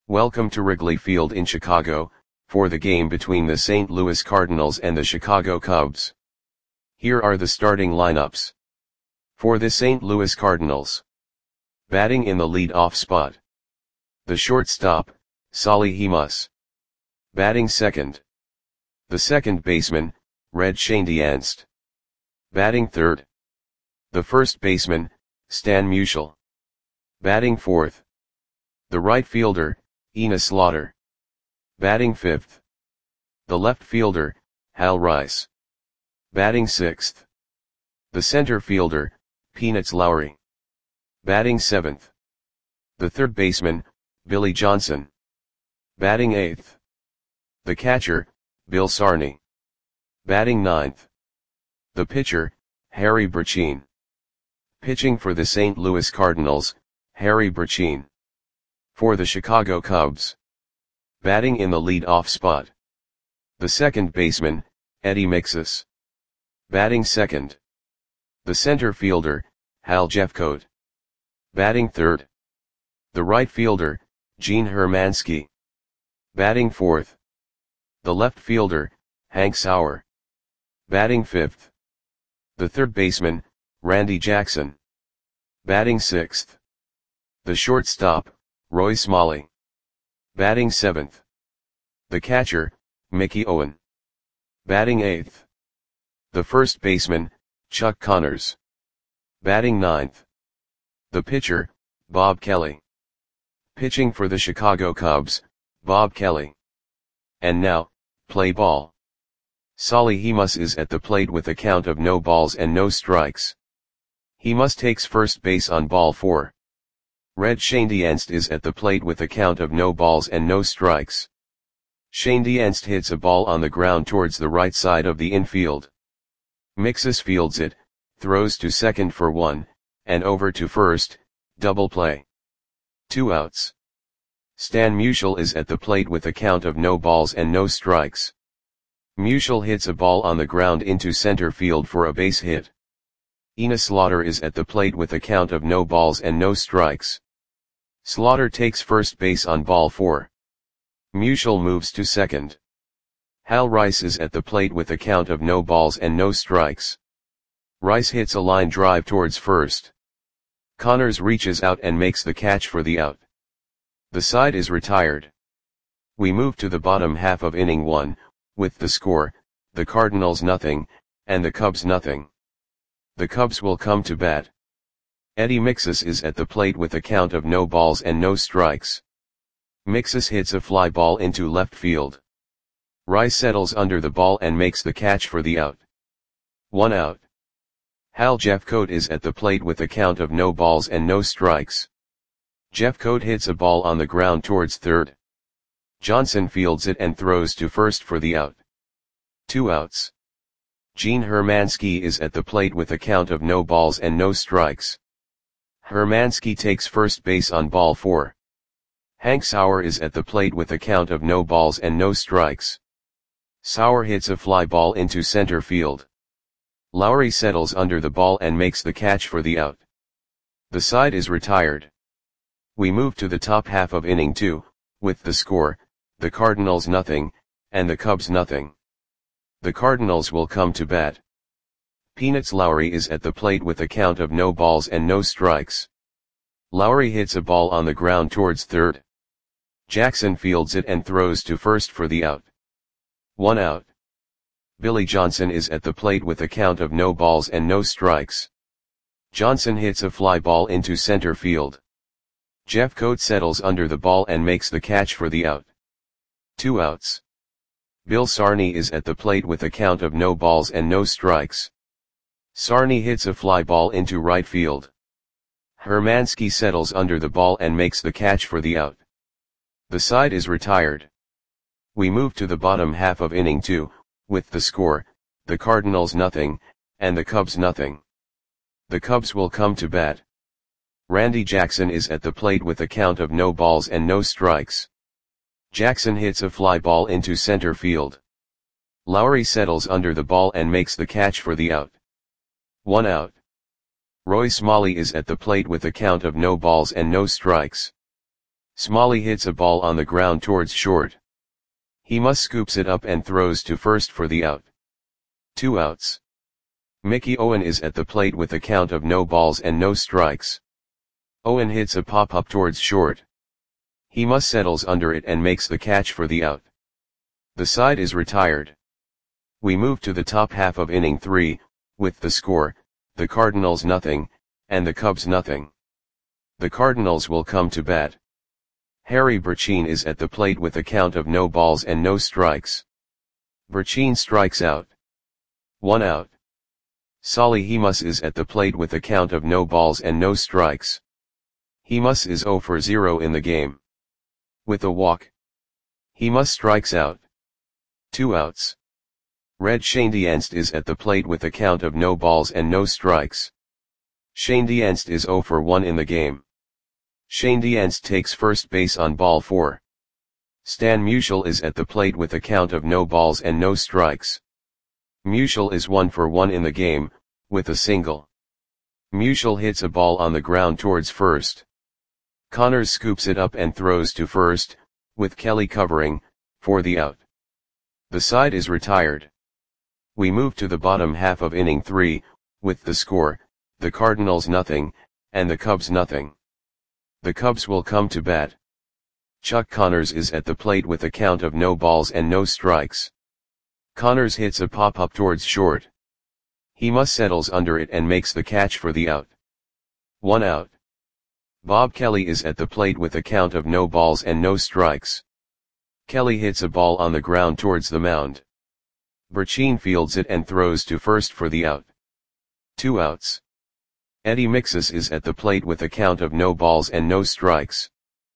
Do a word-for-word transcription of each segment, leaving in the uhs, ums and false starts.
Welcome to Wrigley Field in Chicago, for the game between the Saint Louis Cardinals and the Chicago Cubs. Here are the starting lineups. For the Saint Louis Cardinals. Batting in the lead-off spot. The shortstop, Solly Hemus. Batting second. The second baseman, Red Schoendienst. Batting third. The first baseman, Stan Musial. Batting fourth. The right fielder, Enos Slaughter. Batting fifth. The left fielder, Hal Rice. Batting sixth. The center fielder, Peanuts Lowry. Batting seventh. The third baseman, Billy Johnson. Batting eighth. The catcher, Bill Sarney. Batting ninth. The pitcher, Harry Brecheen. Pitching for the Saint Louis Cardinals, Harry Brecheen. For the Chicago Cubs. Batting in the lead-off spot. The second baseman, Eddie Mixus. Batting second. The center fielder, Hal Jeffcoat. Batting third. The right fielder, Gene Hermansky. Batting fourth. The left fielder, Hank Sauer. Batting fifth. The third baseman, Randy Jackson. Batting sixth. The shortstop, Roy Smalley. Batting seventh. The catcher, Mickey Owen. Batting eighth. The first baseman, Chuck Connors. Batting ninth. The pitcher, Bob Kelly. Pitching for the Chicago Cubs, Bob Kelly. And now, play ball. Solly Hemus is at the plate with a count of no balls and no strikes. Hemus takes first base on ball four. Red Schoendienst is at the plate with a count of no balls and no strikes. Schoendienst hits a ball on the ground towards the right side of the infield. Mixus fields it, throws to second for one, and over to first, double play. Two outs. Stan Musial is at the plate with a count of no balls and no strikes. Musial hits a ball on the ground into center field for a base hit. Enos Slaughter is at the plate with a count of no balls and no strikes. Slaughter takes first base on ball four. Musial moves to second. Hal Rice is at the plate with a count of no balls and no strikes. Rice hits a line drive towards first. Connors reaches out and makes the catch for the out. The side is retired. We move to the bottom half of inning one, with the score, the Cardinals nothing, and the Cubs nothing. The Cubs will come to bat. Eddie Mixus is at the plate with a count of no balls and no strikes. Mixus hits a fly ball into left field. Rice settles under the ball and makes the catch for the out. One out. Hal Jeffcoat is at the plate with a count of no balls and no strikes. Jeffcoat hits a ball on the ground towards third. Johnson fields it and throws to first for the out. Two outs. Gene Hermansky is at the plate with a count of no balls and no strikes. Hermansky takes first base on ball four. Hank Sauer is at the plate with a count of no balls and no strikes. Sauer hits a fly ball into center field. Lowry settles under the ball and makes the catch for the out. The side is retired. We move to the top half of inning two, with the score, the Cardinals nothing, and the Cubs nothing. The Cardinals will come to bat. Peanuts Lowry is at the plate with a count of no balls and no strikes. Lowry hits a ball on the ground towards third. Jackson fields it and throws to first for the out. One out. Billy Johnson is at the plate with a count of no balls and no strikes. Johnson hits a fly ball into center field. Jeffcoat settles under the ball and makes the catch for the out. Two outs. Bill Sarney is at the plate with a count of no balls and no strikes. Sarney hits a fly ball into right field. Hermansky settles under the ball and makes the catch for the out. The side is retired. We move to the bottom half of inning two, with the score, the Cardinals nothing, and the Cubs nothing. The Cubs will come to bat. Randy Jackson is at the plate with a count of no balls and no strikes. Jackson hits a fly ball into center field. Lowry settles under the ball and makes the catch for the out. One out. Roy Smalley is at the plate with a count of no balls and no strikes. Smalley hits a ball on the ground towards short. He must scoops it up and throws to first for the out. Two outs. Mickey Owen is at the plate with a count of no balls and no strikes. Owen hits a pop-up towards short. He must settles under it and makes the catch for the out. The side is retired. We move to the top half of inning three, with the score, the Cardinals nothing, and the Cubs nothing. The Cardinals will come to bat. Harry Burcheen is at the plate with a count of no balls and no strikes. Burcheen strikes out. One out. Solly Hemus is at the plate with a count of no balls and no strikes. Hemus is zero for zero in the game. With a walk. Hemus strikes out. Two outs. Red Schoendienst is at the plate with a count of no balls and no strikes. Schoendienst is zero for one in the game. Schoendienst takes first base on ball four. Stan Musial is at the plate with a count of no balls and no strikes. Musial is one for one in the game, with a single. Musial hits a ball on the ground towards first. Connors scoops it up and throws to first, with Kelly covering, for the out. The side is retired. We move to the bottom half of inning three, with the score, the Cardinals nothing, and the Cubs nothing. The Cubs will come to bat. Chuck Connors is at the plate with a count of no balls and no strikes. Connors hits a pop-up towards short. He must settles under it and makes the catch for the out. One out. Bob Kelly is at the plate with a count of no balls and no strikes. Kelly hits a ball on the ground towards the mound. Burcheen fields it and throws to first for the out. Two outs. Eddie Mixus is at the plate with a count of no balls and no strikes.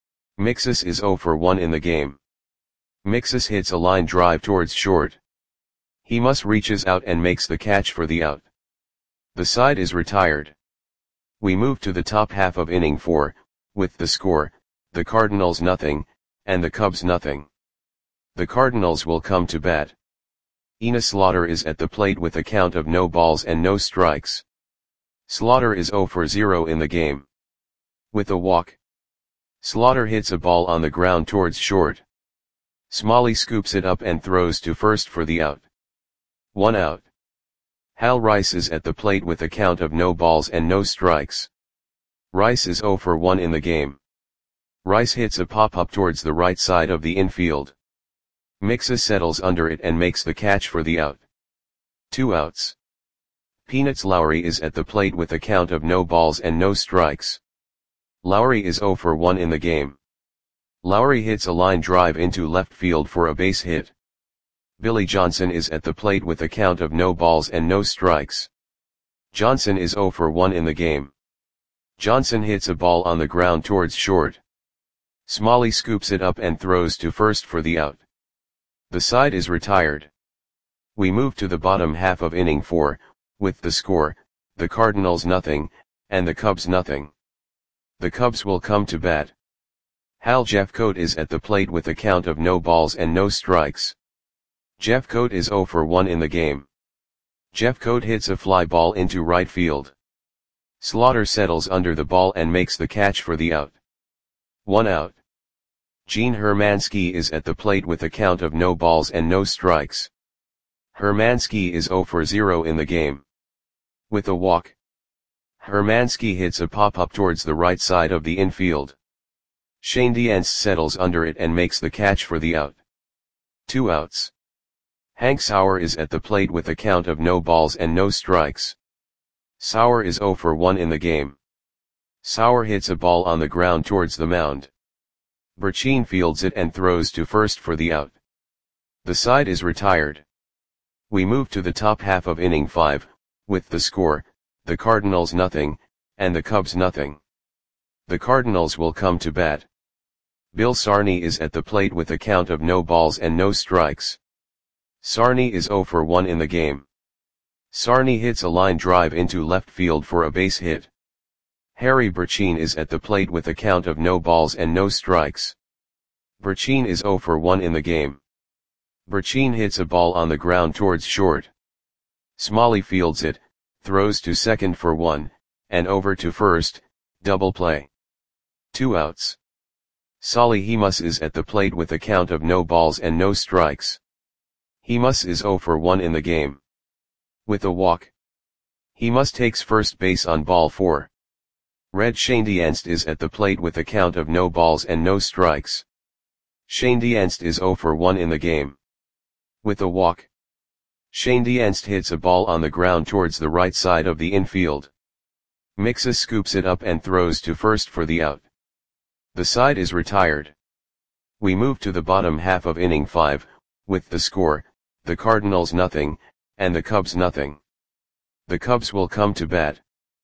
Mixus is zero for one in the game. Mixus hits a line drive towards short. Hemus reaches out and makes the catch for the out. The side is retired. We move to the top half of inning four, with the score, the Cardinals nothing, and the Cubs nothing. The Cardinals will come to bat. Enos Slaughter is at the plate with a count of no balls and no strikes. Slaughter is zero for zero in the game. With a walk. Slaughter hits a ball on the ground towards short. Smalley scoops it up and throws to first for the out. One out. Hal Rice is at the plate with a count of no balls and no strikes. Rice is zero for one in the game. Rice hits a pop-up towards the right side of the infield. Mixus settles under it and makes the catch for the out. Two outs. Peanuts Lowry is at the plate with a count of no balls and no strikes. Lowry is zero for one in the game. Lowry hits a line drive into left field for a base hit. Billy Johnson is at the plate with a count of no balls and no strikes. Johnson is zero for one in the game. Johnson hits a ball on the ground towards short. Smalley scoops it up and throws to first for the out. The side is retired. We move to the bottom half of inning four, with the score, the Cardinals nothing, and the Cubs nothing. The Cubs will come to bat. Hal Jeffcoat is at the plate with a count of no balls and no strikes. Jeffcoat is zero for one in the game. Jeffcoat hits a fly ball into right field. Slaughter settles under the ball and makes the catch for the out. One out. Gene Hermansky is at the plate with a count of no balls and no strikes. Hermansky is zero for zero in the game. With a walk. Hermansky hits a pop-up towards the right side of the infield. Schoendienst settles under it and makes the catch for the out. Two outs. Hank Sauer is at the plate with a count of no balls and no strikes. Sauer is zero for one in the game. Sauer hits a ball on the ground towards the mound. Burcheen fields it and throws to first for the out. The side is retired. We move to the top half of inning five, with the score, the Cardinals nothing, and the Cubs nothing. The Cardinals will come to bat. Bill Sarney is at the plate with a count of no balls and no strikes. Sarney is zero for one in the game. Sarney hits a line drive into left field for a base hit. Harry Burcheen is at the plate with a count of no balls and no strikes. Burcheen is zero for one in the game. Burcheen hits a ball on the ground towards short. Smalley fields it, throws to second for one, and over to first, double play. Two outs. Solly Hemus is at the plate with a count of no balls and no strikes. Hemus is zero for one in the game. With a walk. Hemus takes first base on ball four. Red Schoendienst is at the plate with a count of no balls and no strikes. Schoendienst is zero for one in the game. With a walk. Schoendienst hits a ball on the ground towards the right side of the infield. Mixus scoops it up and throws to first for the out. The side is retired. We move to the bottom half of inning five, with the score, the Cardinals nothing, and the Cubs nothing. The Cubs will come to bat.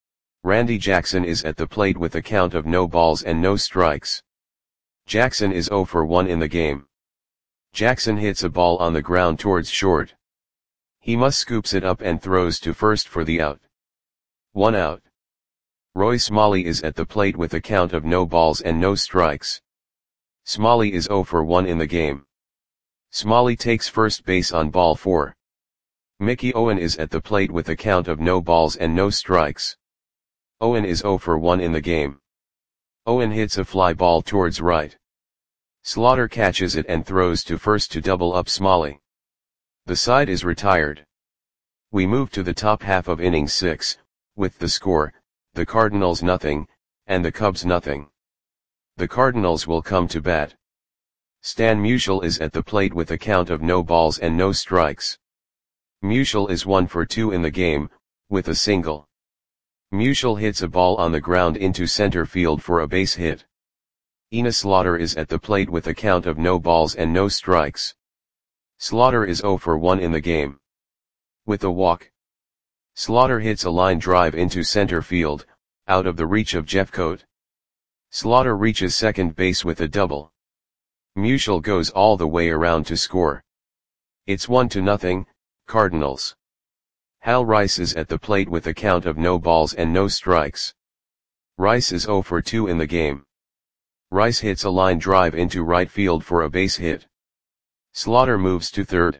Randy Jackson is at the plate with a count of no balls and no strikes. Jackson is zero for one in the game. Jackson hits a ball on the ground towards short. Hemus scoops it up and throws to first for the out. One out. Roy Smalley is at the plate with a count of no balls and no strikes. Smalley is zero for one in the game. Smalley takes first base on ball four. Mickey Owen is at the plate with a count of no balls and no strikes. Owen is zero for one in the game. Owen hits a fly ball towards right. Slaughter catches it and throws to first to double up Smalley. The side is retired. We move to the top half of inning six, with the score, the Cardinals nothing, and the Cubs nothing. The Cardinals will come to bat. Stan Musial is at the plate with a count of no balls and no strikes. Musial is one for two in the game, with a single. Musial hits a ball on the ground into center field for a base hit. Enos Slaughter is at the plate with a count of no balls and no strikes. Slaughter is zero for one in the game. With a walk. Slaughter hits a line drive into center field, out of the reach of Jeffcoat. Slaughter reaches second base with a double. Musial goes all the way around to score. It's one to nothing, Cardinals. Hal Rice is at the plate with a count of no balls and no strikes. Rice is zero for two in the game. Rice hits a line drive into right field for a base hit. Slaughter moves to third.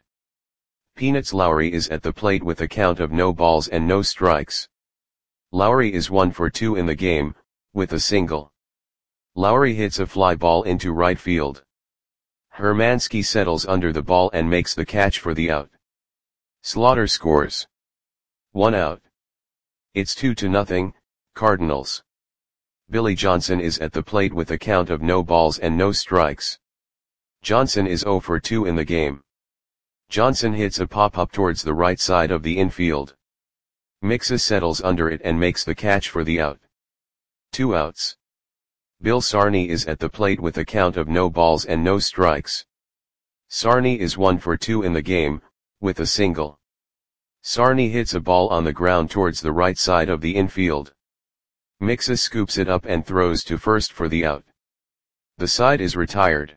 Peanuts Lowry is at the plate with a count of no balls and no strikes. Lowry is one for two in the game, with a single. Lowry hits a fly ball into right field. Hermansky settles under the ball and makes the catch for the out. Slaughter scores. One out. It's two to nothing, Cardinals. Billy Johnson is at the plate with a count of no balls and no strikes. Johnson is zero for two in the game. Johnson hits a pop-up towards the right side of the infield. Mixus settles under it and makes the catch for the out. Two outs. Bill Sarney is at the plate with a count of no balls and no strikes. Sarney is one for two in the game, with a single. Sarney hits a ball on the ground towards the right side of the infield. Mixus scoops it up and throws to first for the out. The side is retired.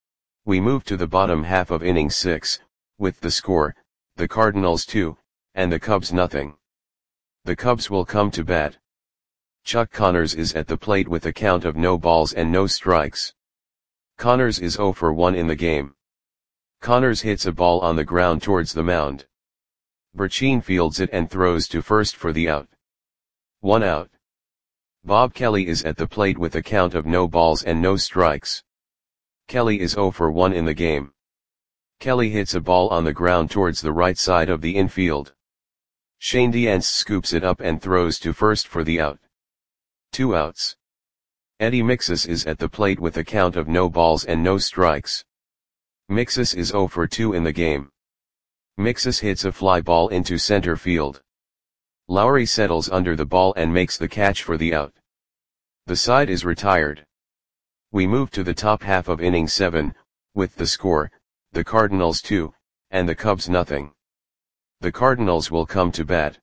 We move to the bottom half of inning six, with the score, the Cardinals two, and the Cubs nothing. The Cubs will come to bat. Chuck Connors is at the plate with a count of no balls and no strikes. Connors is zero for one in the game. Connors hits a ball on the ground towards the mound. Burcheen fields it and throws to first for the out. One out. Bob Kelly is at the plate with a count of no balls and no strikes. Kelly is zero for one in the game. Kelly hits a ball on the ground towards the right side of the infield. Schoendienst scoops it up and throws to first for the out. Two outs. Eddie Mixus is at the plate with a count of no balls and no strikes. Mixus is zero for two in the game. Mixus hits a fly ball into center field. Lowry settles under the ball and makes the catch for the out. The side is retired. We move to the top half of inning seven, with the score, the Cardinals two, and the Cubs nothing. The Cardinals will come to bat.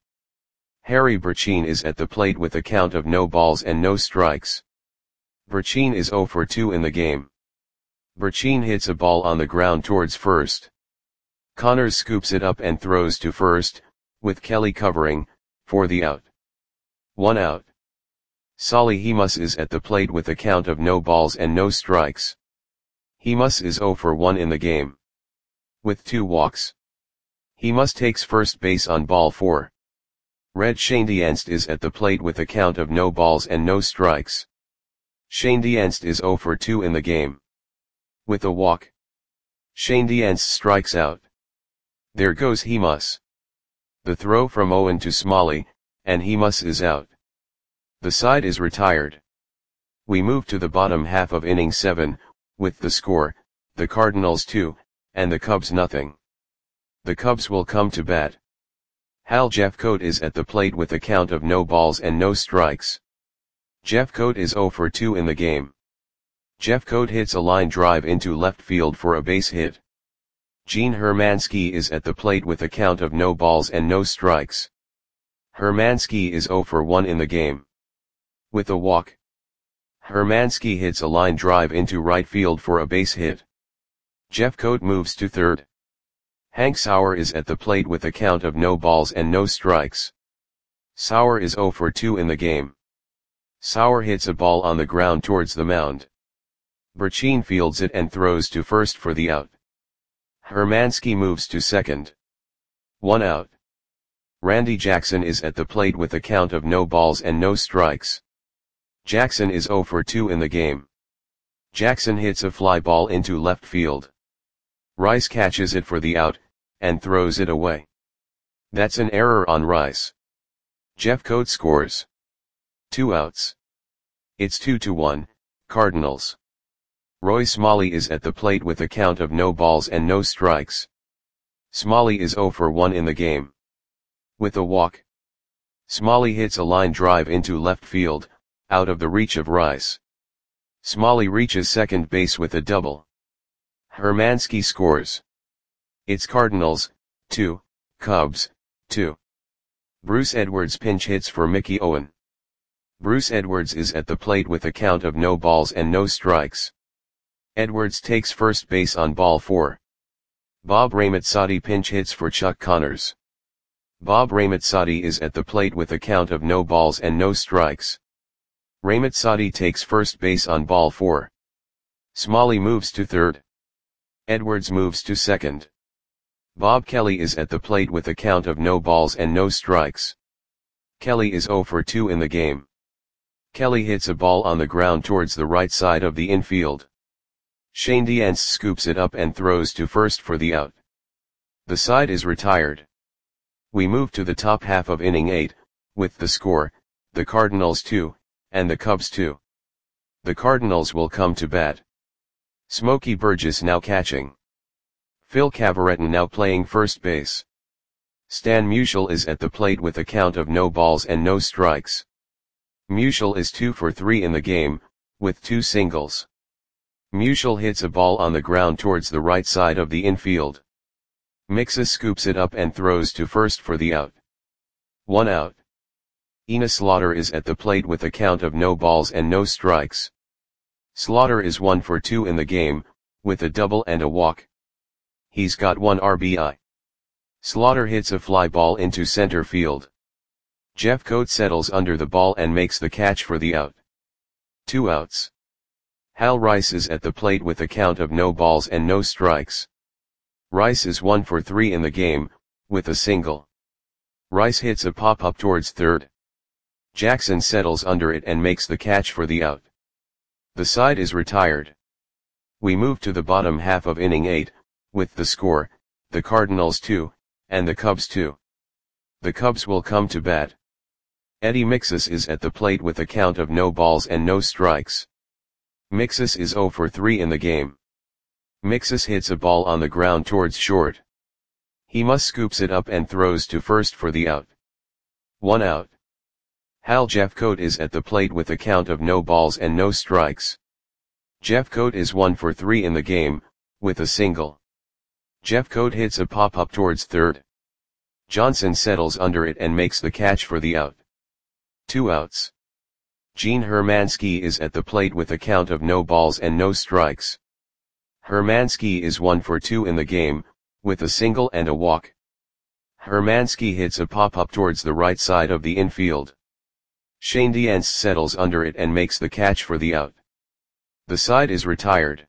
Harry Burcheen is at the plate with a count of no balls and no strikes. Burcheen is zero for two in the game. Burcheen hits a ball on the ground towards first. Connors scoops it up and throws to first, with Kelly covering, for the out. One out. Solly Hemus is at the plate with a count of no balls and no strikes. Hemus is zero for one in the game. With two walks. Hemus takes first base on ball four. Red Schoendienst is at the plate with a count of no balls and no strikes. Schoendienst is zero for two in the game. With a walk, Schoendienst strikes out. There goes Hemus. The throw from Owen to Smalley, and Hemus is out. The side is retired. We move to the bottom half of inning seven, with the score, the Cardinals two, and the Cubs nothing. The Cubs will come to bat. Hal Jeffcoat is at the plate with a count of no balls and no strikes. Jeffcoat is zero for two in the game. Jeffcoat hits a line drive into left field for a base hit. Gene Hermansky is at the plate with a count of no balls and no strikes. Hermansky is zero for one in the game. With a walk, Hermansky hits a line drive into right field for a base hit. Jeffcoat moves to third. Hank Sauer is at the plate with a count of no balls and no strikes. Sauer is zero for two in the game. Sauer hits a ball on the ground towards the mound. Burchine fields it and throws to first for the out. Hermansky moves to second. One out. Randy Jackson is at the plate with a count of no balls and no strikes. Jackson is zero for two in the game. Jackson hits a fly ball into left field. Rice catches it for the out, and throws it away. That's an error on Rice. Jeffcoat scores. Two outs. It's two to one, Cardinals. Roy Smalley is at the plate with a count of no balls and no strikes. Smalley is zero for one in the game. With a walk, Smalley hits a line drive into left field, out of the reach of Rice. Smalley reaches second base with a double. Hermansky scores. It's Cardinals, two, Cubs, two. Bruce Edwards pinch hits for Mickey Owen. Bruce Edwards is at the plate with a count of no balls and no strikes. Edwards takes first base on ball four. Bob Ramazzotti pinch hits for Chuck Connors. Bob Ramazzotti is at the plate with a count of no balls and no strikes. Ramazzotti takes first base on ball four. Smalley moves to third. Edwards moves to second. Bob Kelly is at the plate with a count of no balls and no strikes. Kelly is zero for two in the game. Kelly hits a ball on the ground towards the right side of the infield. Schoendienst scoops it up and throws to first for the out. The side is retired. We move to the top half of inning eight, with the score, the Cardinals two, and the Cubs two. The Cardinals will come to bat. Smokey Burgess now catching. Phil Cavarretta now playing first base. Stan Musial is at the plate with a count of no balls and no strikes. Musial is two for three in the game, with two singles. Musial hits a ball on the ground towards the right side of the infield. Mixus scoops it up and throws to first for the out. One out. Ina Slaughter is at the plate with a count of no balls and no strikes. Slaughter is one for two in the game, with a double and a walk. He's got one R B I. Slaughter hits a fly ball into center field. Jeffcoat settles under the ball and makes the catch for the out. Two outs. Hal Rice is at the plate with a count of no balls and no strikes. Rice is one for three in the game, with a single. Rice hits a pop-up towards third. Jackson settles under it and makes the catch for the out. The side is retired. We move to the bottom half of inning eight, with the score, the Cardinals two, and the Cubs two. The Cubs will come to bat. Eddie Mixus is at the plate with a count of no balls and no strikes. Mixus is zero for three in the game. Mixus hits a ball on the ground towards short. Hemus scoops it up and throws to first for the out. One out. Hal Jeffcoat is at the plate with a count of no balls and no strikes. Jeffcoat is one for three in the game, with a single. Jeffcoat hits a pop-up towards third. Johnson settles under it and makes the catch for the out. Two outs. Gene Hermansky is at the plate with a count of no balls and no strikes. Hermansky is one for two in the game, with a single and a walk. Hermansky hits a pop-up towards the right side of the infield. Schoendienst settles under it and makes the catch for the out. The side is retired.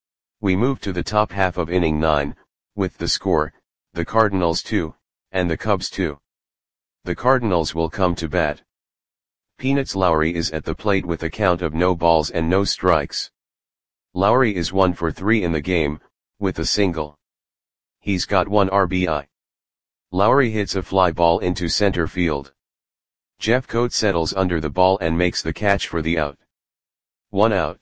We move to the top half of inning nine, with the score, the Cardinals two, and the Cubs two. The Cardinals will come to bat. Peanuts Lowry is at the plate with a count of no balls and no strikes. Lowry is one for three in the game, with a single. He's got one R B I. Lowry hits a fly ball into center field. Jeffcoat settles under the ball and makes the catch for the out. One out.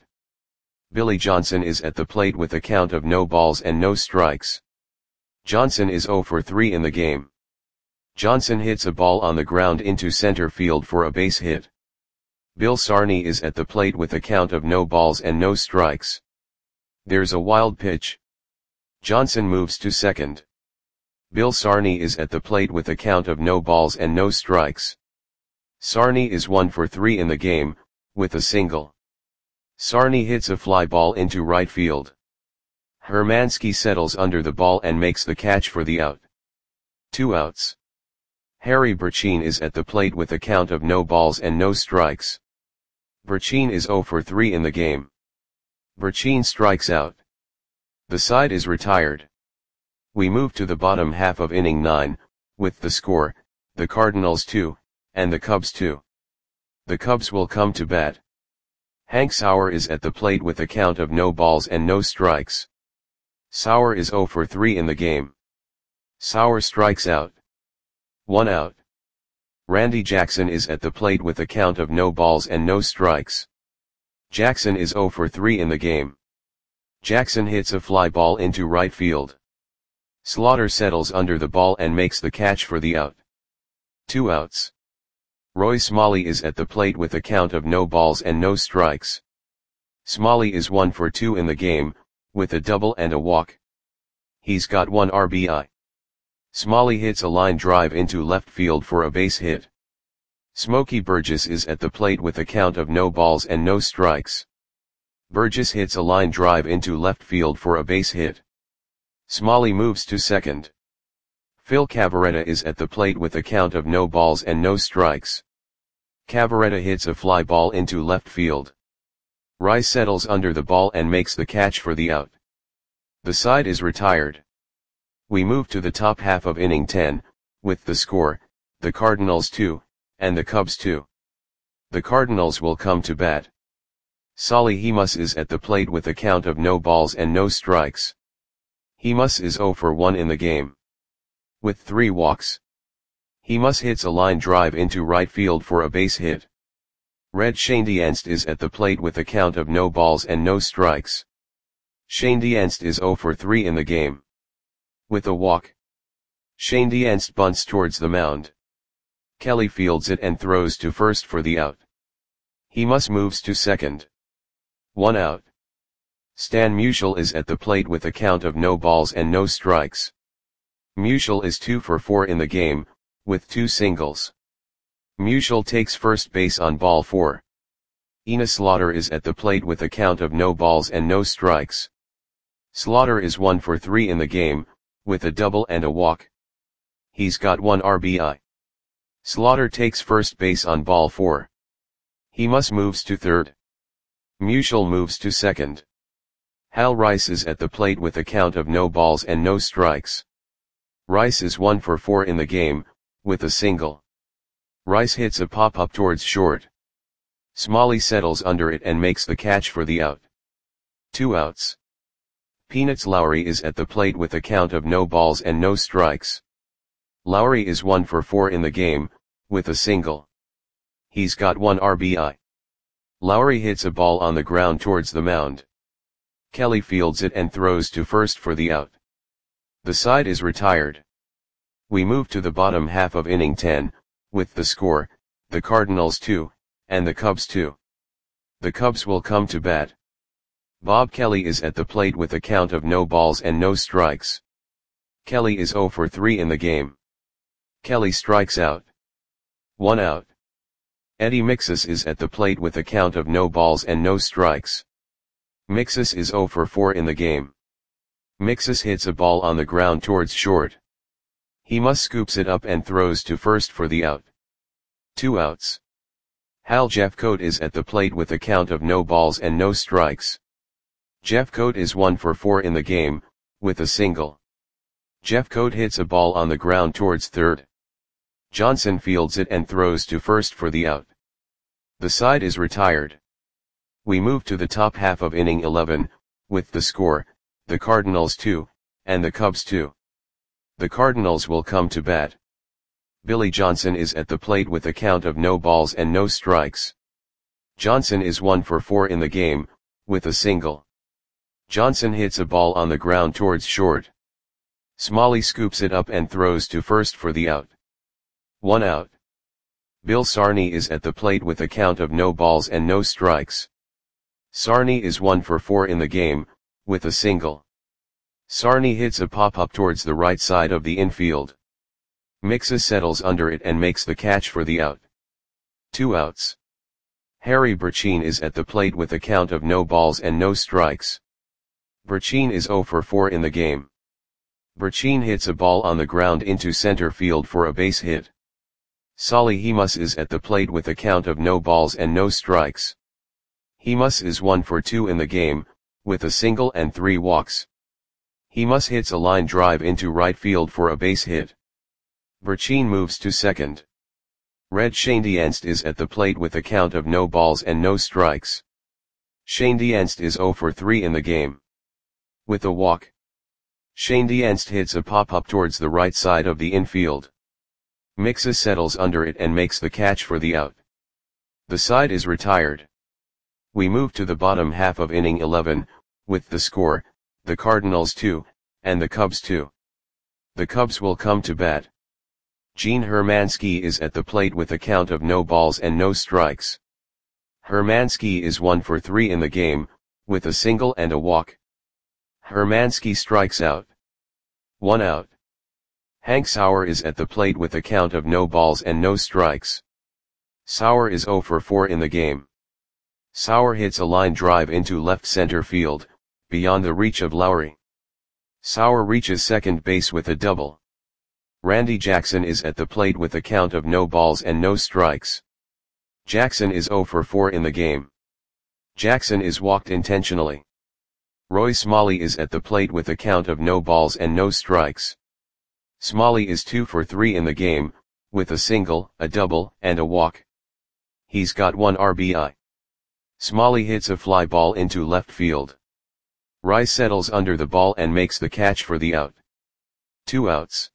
Billy Johnson is at the plate with a count of no balls and no strikes. Johnson is zero for three in the game. Johnson hits a ball on the ground into center field for a base hit. Bill Sarney is at the plate with a count of no balls and no strikes. There's a wild pitch. Johnson moves to second. Bill Sarney is at the plate with a count of no balls and no strikes. Sarney is one for three in the game, with a single. Sarney hits a fly ball into right field. Hermansky settles under the ball and makes the catch for the out. Two outs. Harry Burchine is at the plate with a count of no balls and no strikes. Burchine is zero for three in the game. Burchine strikes out. The side is retired. We move to the bottom half of inning nine, with the score, the Cardinals two, and the Cubs two. The Cubs will come to bat. Hank Sauer is at the plate with a count of no balls and no strikes. Sauer is zero for three in the game. Sauer strikes out. One out. Randy Jackson is at the plate with a count of no balls and no strikes. Jackson is zero for three in the game. Jackson hits a fly ball into right field. Slaughter settles under the ball and makes the catch for the out. Two outs. Roy Smalley is at the plate with a count of no balls and no strikes. Smalley is one for two in the game, with a double and a walk. He's got one R B I. Smalley hits a line drive into left field for a base hit. Smokey Burgess is at the plate with a count of no balls and no strikes. Burgess hits a line drive into left field for a base hit. Smalley moves to second. Phil Cavarretta is at the plate with a count of no balls and no strikes. Cavarretta hits a fly ball into left field. Rice settles under the ball and makes the catch for the out. The side is retired. We move to the top half of inning ten, with the score, the Cardinals two, and the Cubs two. The Cardinals will come to bat. Solly Hemus is at the plate with a count of no balls and no strikes. Hemus is zero for one in the game. With three walks. Hemus hits a line drive into right field for a base hit. Red Schoendienst is at the plate with a count of no balls and no strikes. Schoendienst is zero for three in the game. With a walk. Schoendienst bunts towards the mound. Kelly fields it and throws to first for the out. Hemus moves to second. One out. Stan Musial is at the plate with a count of no balls and no strikes. Musial is two for four in the game, with two singles. Musial takes first base on ball four. Enos Slaughter is at the plate with a count of no balls and no strikes. Slaughter is one for three in the game, with a double and a walk. He's got one R B I. Slaughter takes first base on ball four. Hemus moves to third. Musial moves to second. Hal Rice is at the plate with a count of no balls and no strikes. Rice is one for four in the game, with a single. Rice hits a pop-up towards short. Smalley settles under it and makes the catch for the out. Two outs. Peanuts Lowry is at the plate with a count of no balls and no strikes. Lowry is one for four in the game, with a single. He's got one R B I. Lowry hits a ball on the ground towards the mound. Kelly fields it and throws to first for the out. The side is retired. We move to the bottom half of inning ten, with the score, the Cardinals two, and the Cubs two. The Cubs will come to bat. Bob Kelly is at the plate with a count of no balls and no strikes. Kelly is zero for three in the game. Kelly strikes out. One out. Eddie Mixus is at the plate with a count of no balls and no strikes. Mixus is zero for four in the game. Mixus hits a ball on the ground towards short. Hemus scoops it up and throws to first for the out. Two outs. Hal Jeffcoat is at the plate with a count of no balls and no strikes. Jeffcoat is one for four in the game, with a single. Jeffcoat hits a ball on the ground towards third. Johnson fields it and throws to first for the out. The side is retired. We move to the top half of inning eleven, with the score, the Cardinals two, and the Cubs two. The Cardinals will come to bat. Billy Johnson is at the plate with a count of no balls and no strikes. Johnson is one for four in the game, with a single. Johnson hits a ball on the ground towards short. Smalley scoops it up and throws to first for the out. One out. Bill Sarney is at the plate with a count of no balls and no strikes. Sarney is one for four in the game, with a single. Sarney hits a pop-up towards the right side of the infield. Mixa settles under it and makes the catch for the out. Two outs. Harry Burcheen is at the plate with a count of no balls and no strikes. Burcheen is zero for four in the game. Burcheen hits a ball on the ground into center field for a base hit. Solly Hemus is at the plate with a count of no balls and no strikes. Hemus is one for two in the game, with a single and three walks. Hemus hits a line drive into right field for a base hit. Burcheen moves to second. Red Schoendienst is at the plate with a count of no balls and no strikes. Schoendienst is zero for three in the game. With a walk. Schoendienst hits a pop-up towards the right side of the infield. Mixa settles under it and makes the catch for the out. The side is retired. We move to the bottom half of inning eleven, with the score, the Cardinals two, and the Cubs two. The Cubs will come to bat. Gene Hermansky is at the plate with a count of no balls and no strikes. Hermansky is one for three in the game, with a single and a walk. Hermansky strikes out. One out. Hank Sauer is at the plate with a count of no balls and no strikes. Sauer is zero for four in the game. Sauer hits a line drive into left center field, beyond the reach of Lowry. Sauer reaches second base with a double. Randy Jackson is at the plate with a count of no balls and no strikes. Jackson is zero for four in the game. Jackson is walked intentionally. Roy Smalley is at the plate with a count of no balls and no strikes. Smalley is two for three in the game, with a single, a double, and a walk. He's got one R B I. Smalley hits a fly ball into left field. Rice settles under the ball and makes the catch for the out. Two outs.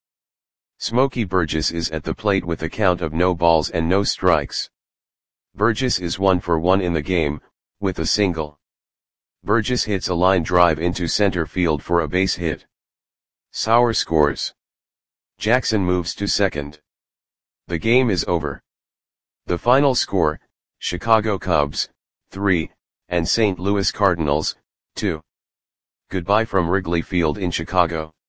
Smokey Burgess is at the plate with a count of no balls and no strikes. Burgess is one for one in the game, with a single. Burgess hits a line drive into center field for a base hit. Sauer scores. Jackson moves to second. The game is over. The final score, Chicago Cubs, three, and Saint Louis Cardinals, two. Goodbye from Wrigley Field in Chicago.